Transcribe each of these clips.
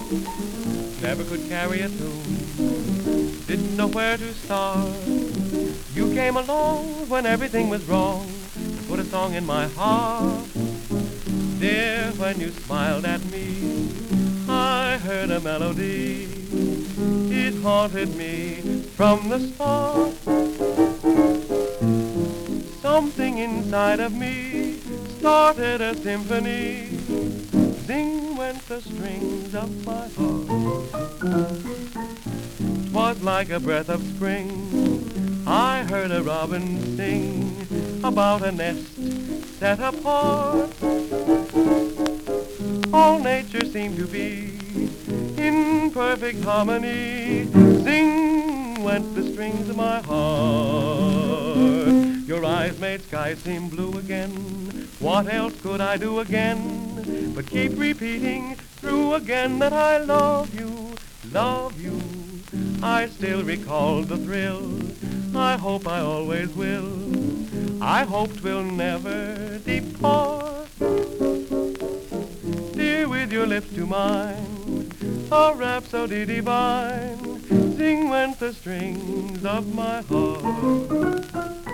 Never could carry a tune, didn't know where to start. You came along when everything was wrong and put a song in my heart. Dear, when you smiled at me, I heard a melody. It haunted me from the start. Something inside of me started a symphony. Zing went the strings of my heart. 'Twas like a breath of spring. I heard a robin sing about a nest set apart. All nature seemed to be in perfect harmony. Zing went the strings of my heart. Your eyes made sky seem blue again. What else could I do again but keep repeating through again that I love you, love you. I still recall the thrill. I hope I always will. I hope 'twill never depart. Dear, with your lips to mine, a rhapsody divine. Zing went the strings of my heart.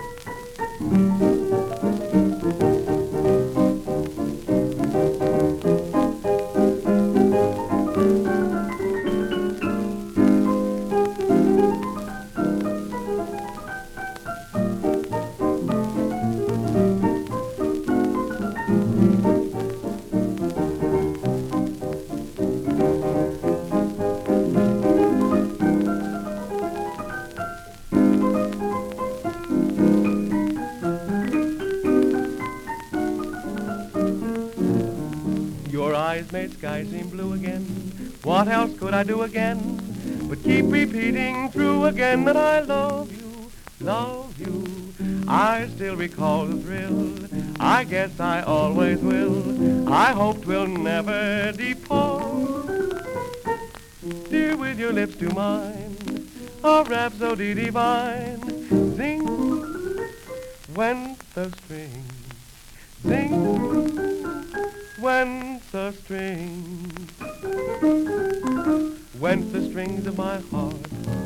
Your eyes made sky seem blue again. What else could I do again but keep repeating through again that I love you, love you. I still recall the thrill. I guess I always will. I hope 'twill never depart. Dear, with your lips to mine, a rhapsody divine. Zing went the strings. Zing went the strings, went the strings of my heart.